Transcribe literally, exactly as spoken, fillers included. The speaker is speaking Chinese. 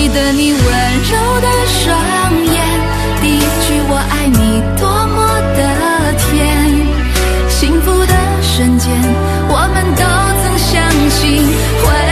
记得你温柔的双眼，第一句我爱你多么的甜，幸福的瞬间我们都曾相信会